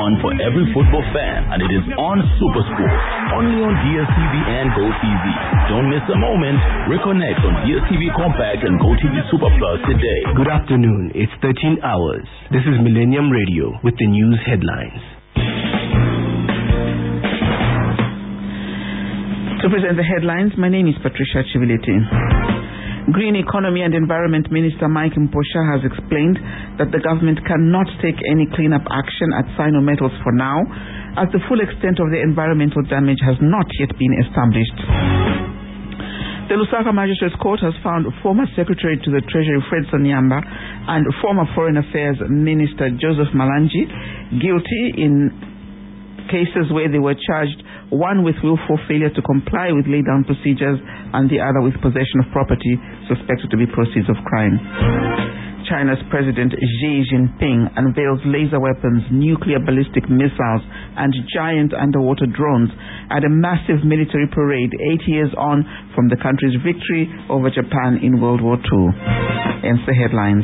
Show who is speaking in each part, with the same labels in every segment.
Speaker 1: one for every football fan, and it is on SuperSport, only on DSTV and GoTV. Don't miss a moment. Reconnect on DSTV Compact and GoTV Super Plus today.
Speaker 2: Good afternoon. It's 13 hours. This is Millennium Radio with the news headlines.
Speaker 3: To present the headlines, my name is Patricia Chiviliti. Green Economy and Environment Minister Mike Mposha has explained that the government cannot take any cleanup action at Sinometals for now, as the full extent of the environmental damage has not yet been established. The Lusaka Magistrates Court has found former Secretary to the Treasury Fred Sanyamba and former Foreign Affairs Minister Joseph Malanji guilty in cases where they were charged, one with willful failure to comply with laid-down procedures and the other with possession of property suspected to be proceeds of crime. China's President Xi Jinping unveils laser weapons, nuclear ballistic missiles, and giant underwater drones at a massive military parade 8 years on from the country's victory over Japan in World War II. Ends the headlines.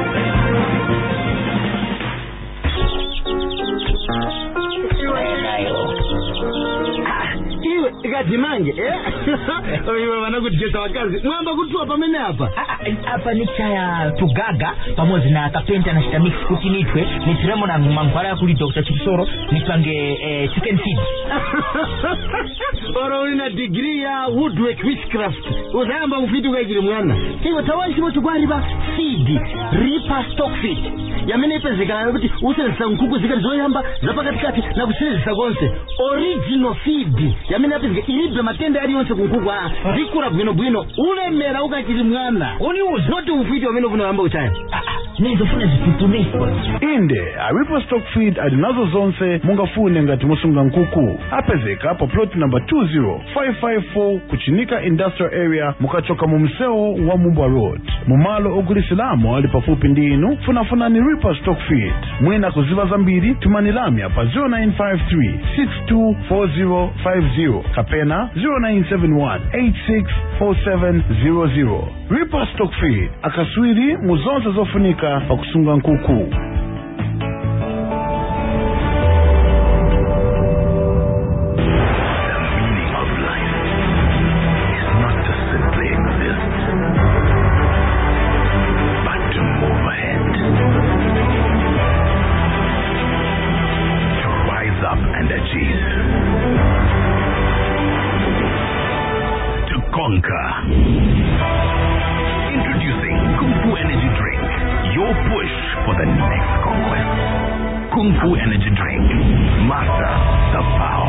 Speaker 4: Jimange oyo wanakujeta wakazi mwamba kutua pamene hapa
Speaker 5: ni chaya tugaga pamoja na kapenta na shita mix kutinitwe ni tiremo na mangwara ya kuli Dr. Chikisoro nipange chicken feed
Speaker 4: ora una degree ya woodwork witchcraft uzamba mfitu kajiri mwana kiyo tawanshi motu gwari ba feed reaper stock feed yamene ipezekana kuti usenza nkuku zikali zoyamba zapakatikati na kusenzisa konse original feed yamene apezeka ilibe matenda yali yonse kunkuku zikura bwino ulemera ukachiri mwana oni uzoti ufiti wamene ufunamba uchaya
Speaker 5: nizofuna zitutumiko
Speaker 6: inde a reaper stock feed adinazo zonse mungafune ngati musunga nkuku apezeka hapo plot number 20554 kuchinika industrial area mukachoka mu mseo wa Mubwa Road mumalo ogulisilamo ali pafupi ndinu funafuna ni reaper stock feed mwena kuziva zambiri tumanilamya pa 0953-624050 kapena 0971-864700 reaper stock feed akaswiri muzonse zofunika pa kusunga nkuku.
Speaker 1: Introducing Kung Fu Energy Drink, your push for the next conquest. Kung Fu Energy Drink, master the power.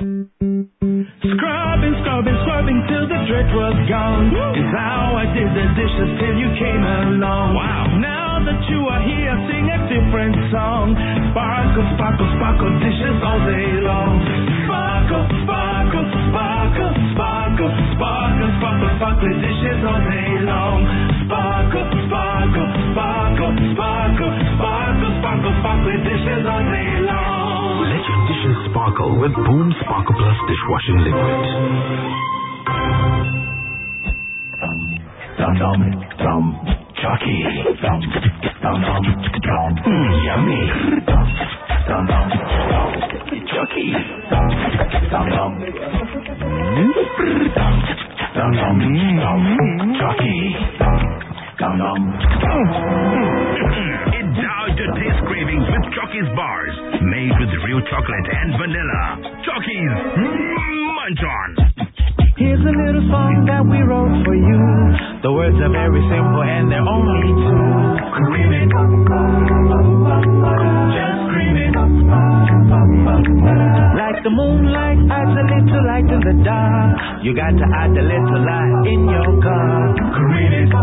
Speaker 7: Scrubbing till the dirt was gone. Is how I did the dishes till you came along. Wow. Now that you are here, sing a different song. Sparkle, sparkle, sparkle dishes all day long. Sparkle, sparkle, sparkle, sparkle, sparkle, sparkle, sparkle dishes all day long. Sparkle, sparkle, sparkle, sparkle, sparkle, sparkle, sparkle dishes all day long.
Speaker 1: Let your dishes sparkle with Boom Sparkle Plus dishwashing liquid. Dum dum dum, Chucky. Dum dum dum dum, yummy. Dum dum dum, Chucky. Dum dum dum, dum dum dum, Chucky. Dum dum. Indulge your taste cravings with Chucky's bars, made with real chocolate and vanilla. Chucky's, munch on.
Speaker 7: Here's a little song that we wrote for you. The words are very simple and they're only two. Cream it, just cream it. Like the moonlight adds a little light in the dark, you got to add a little light in your car. Cream it,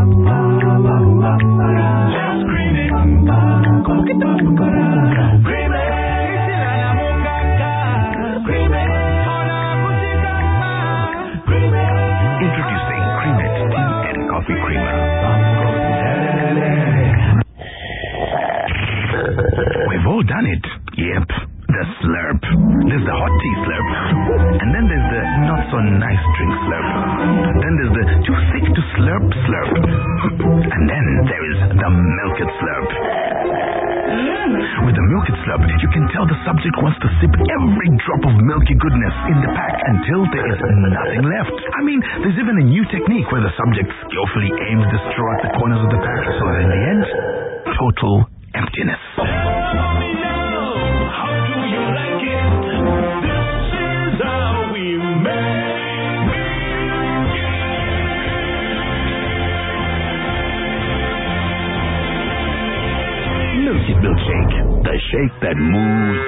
Speaker 7: just cream it. Cream it.
Speaker 1: Introducing Cream It Tea and Coffee Creamer. We've all done it. Yep, the slurp. There's the hot tea slurp. And then there's the not so nice drink slurp. Then there's the too thick to slurp slurp. And then there is the milk it slurp.
Speaker 2: With the Milk It Slurp, you can tell the subject wants to sip every drop of milky goodness in the pack until there is nothing left. I mean, there's even a new technique where the subject skillfully aims the straw at the corners of the pack, so that in the end, total emptiness. Milky Milkshake, the shake that moves.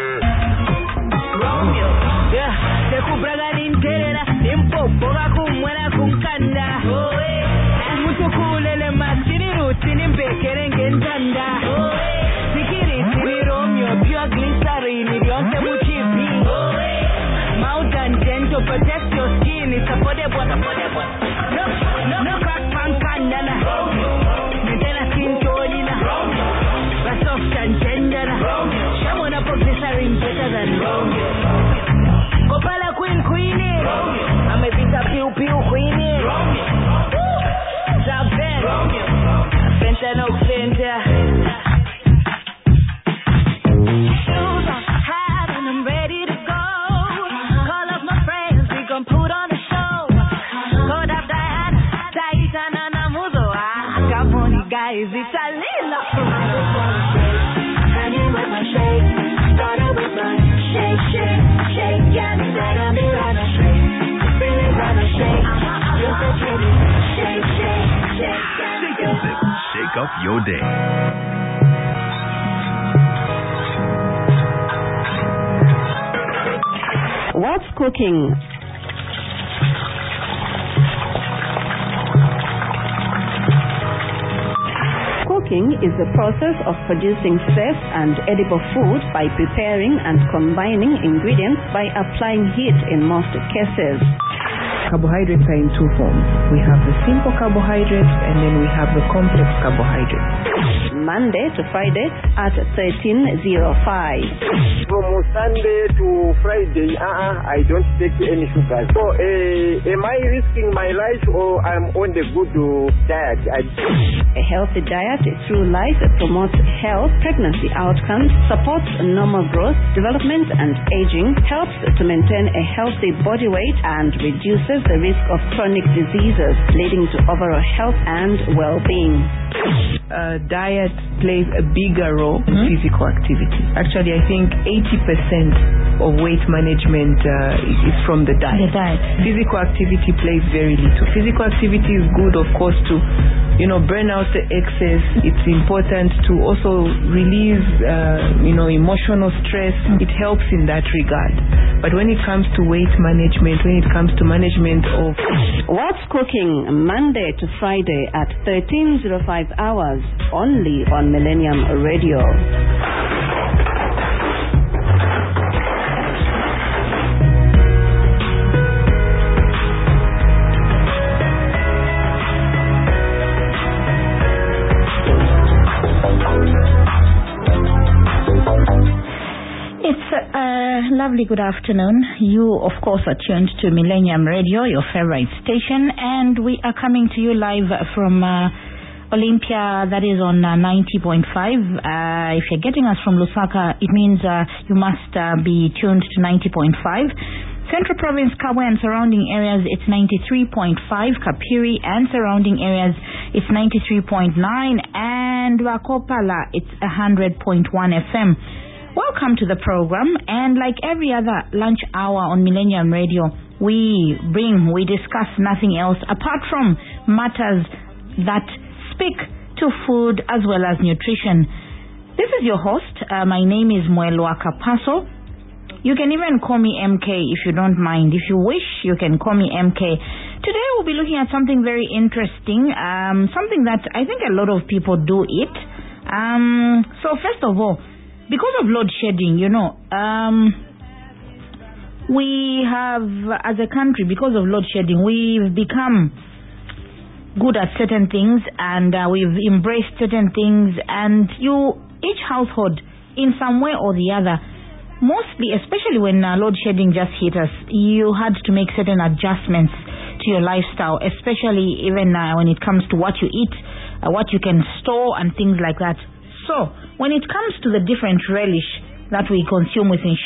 Speaker 8: Protect your skin, it's affordable. No crack pan candana. Maintain a skin tone. But soft and tender. Someone up of glycerin better than Opala Queenie. I'm a bit of pew Queenie. Zaven. Fentanyl Fenta. Shoes on high and I'm ready to go. Call up my friends, we gon' put on a show. Call up Diana, and Amuzo. I got money, guys, it's a little and you with my shake, started with my shake, yeah, let me run a shake, really run a shake, you're so pretty, shake,
Speaker 2: Shake and sip, shake up your day.
Speaker 9: What's cooking? Cooking is the process of producing safe and edible food by preparing and combining ingredients by applying heat in most cases.
Speaker 10: Carbohydrates are in two forms. We have the simple carbohydrates and then we have the complex carbohydrates.
Speaker 9: Monday to Friday at 13:05.
Speaker 11: From Sunday to Friday, I don't take any sugar. So, am I risking my life or I'm on the good diet?
Speaker 9: A healthy diet through life promotes health, pregnancy outcomes, supports normal growth, development and aging, helps to maintain a healthy body weight and reduces the risk of chronic diseases, leading to overall health and well-being.
Speaker 10: Diet plays a bigger role in physical activity. Actually, I think 80% of weight management is from the diet. Physical activity plays very little. Physical activity is good, of course, to burn out the excess. It's important to also release emotional stress. It helps in that regard. But when it comes to weight management, when it comes to management of
Speaker 9: What's Cooking, Monday to Friday at 13:05 hours, only on Millennium Radio.
Speaker 12: Lovely good afternoon. You, of course, are tuned to Millennium Radio, your favorite station, and we are coming to you live from Olympia, that is on 90.5. If you're getting us from Lusaka, it means you must be tuned to 90.5. Central Province, Kabwe and surrounding areas, it's 93.5. Kapiri and surrounding areas, it's 93.9. And Wakopala, it's 100.1 FM. Welcome to the program, and like every other lunch hour on Millennium Radio, we discuss nothing else apart from matters that speak to food as well as nutrition. This is your host. My name is Mwelwa Kapaso. You can even call me MK if you don't mind. If you wish, you can call me MK. Today we'll be looking at something very interesting, something that I think a lot of people do eat. So first of all, because of load shedding, we have, as a country, because of load shedding, we've become good at certain things, and we've embraced certain things, and each household, in some way or the other, mostly, especially when load shedding just hit us, you had to make certain adjustments to your lifestyle, especially even when it comes to what you eat, what you can store, and things like that. So So, when it comes to the different relish that we consume within